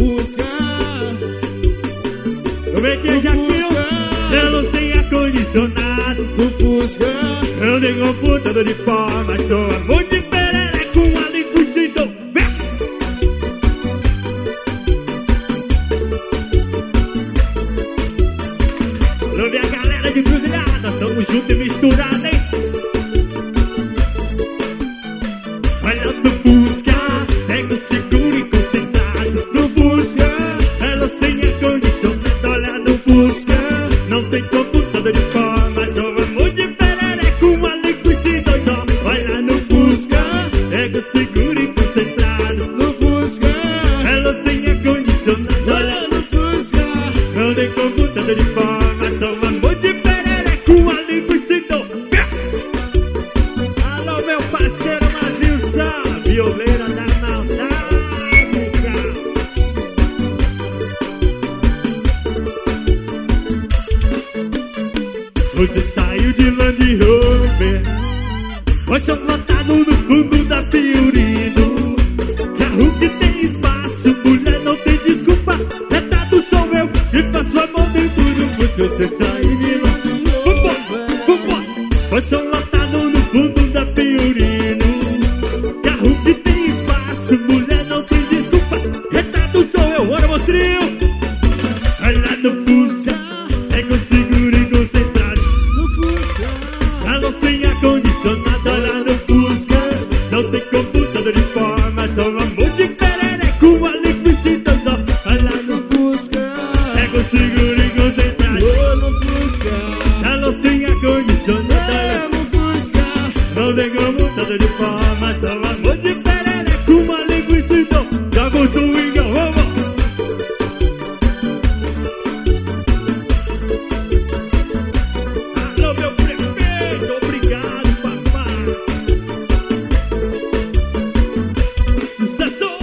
Fusca. Como é que é, Jaquinho? Eu não sei ar-condicionado No Fusca. Eu nem computador de pó, mas sou amor de perere com a linguiça, então vem! Alô, minha galera de cruzilhada, tamo junto e misturado, hein? Olha no Fusca, pega o seguro e concentrado. No Fusca, ela sem ar-condicionado. Olha no Fusca, não tem computador de pó, mas sou amor de perere com a linguiça e dois ó. Olha no Fusca, pega o seguro e concentrado. No Fusca. Ela sem ar-condicionado. Olha no Fusca. Não tem computador de pó, mas sou amor de perere com a linguiça e dois. Alô, meu parceiro Mazilson, violeira da maldade, cara. Você saiu de Land Rover, você lotado no fundo da Fiorino. Carro que tem espaço, mulher não tem desculpa. Retado sou eu e passo a mão dentro do fundo. Você saiu de Land Rover, você lotado no fundo da Fiorino. Carro que tem espaço, mulher não tem desculpa. Retado sou eu, ora mostrinho. Olha no fundo.